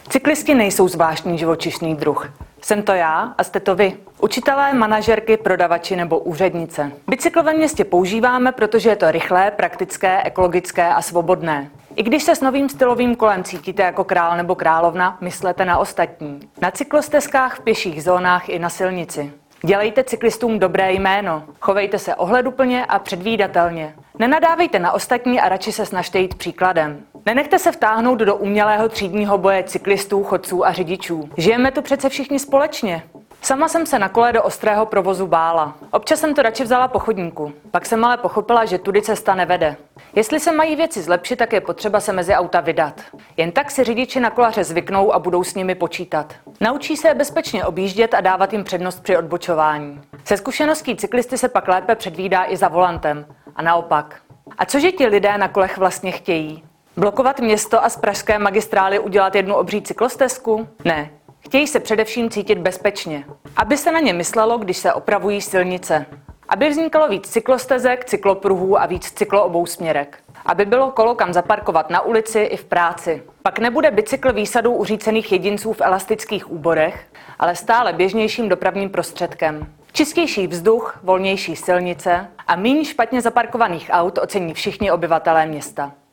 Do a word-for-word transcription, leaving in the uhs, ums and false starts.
Cyklisti nejsou zvláštní živočišný druh. Jsem to já a jste to vy. Učitelé, manažerky, prodavači nebo úřednice. Bicykl ve městě používáme, protože je to rychlé, praktické, ekologické a svobodné. I když se s novým stylovým kolem cítíte jako král nebo královna, myslete na ostatní. Na cyklostezkách, v pěších zónách i na silnici. Dělejte cyklistům dobré jméno. Chovejte se ohleduplně a předvídatelně. Nenadávejte na ostatní a radši se snažte jít příkladem. Nenechte se vtáhnout do umělého třídního boje cyklistů, chodců a řidičů. Žijeme tu přece všichni společně. Sama jsem se na kole do ostrého provozu bála. Občas jsem to radši vzala po chodníku. Pak jsem ale pochopila, že tudy cesta nevede. Jestli se mají věci zlepšit, tak je potřeba se mezi auta vydat. Jen tak si řidiči na kolaře zvyknou a budou s nimi počítat. Naučí se je bezpečně objíždět a dávat jim přednost při odbočování. Se zkušeností cyklisty se pak lépe předvídá i za volantem. A naopak. A cože ti lidé na kolech vlastně chtějí? Blokovat město a z pražské magistrály udělat jednu obří cyklostezku? Ne. Chtějí se především cítit bezpečně. Aby se na ně myslelo, když se opravují silnice. Aby vznikalo víc cyklostezek, cyklopruhů a víc cykloobojsměrek. Aby bylo kolo kam zaparkovat na ulici i v práci. Pak nebude bicykl výsadou uřícených jedinců v elastických úborech, ale stále běžnějším dopravním prostředkem. Čistější vzduch, volnější silnice a méně špatně zaparkovaných aut ocení všichni obyvatelé města.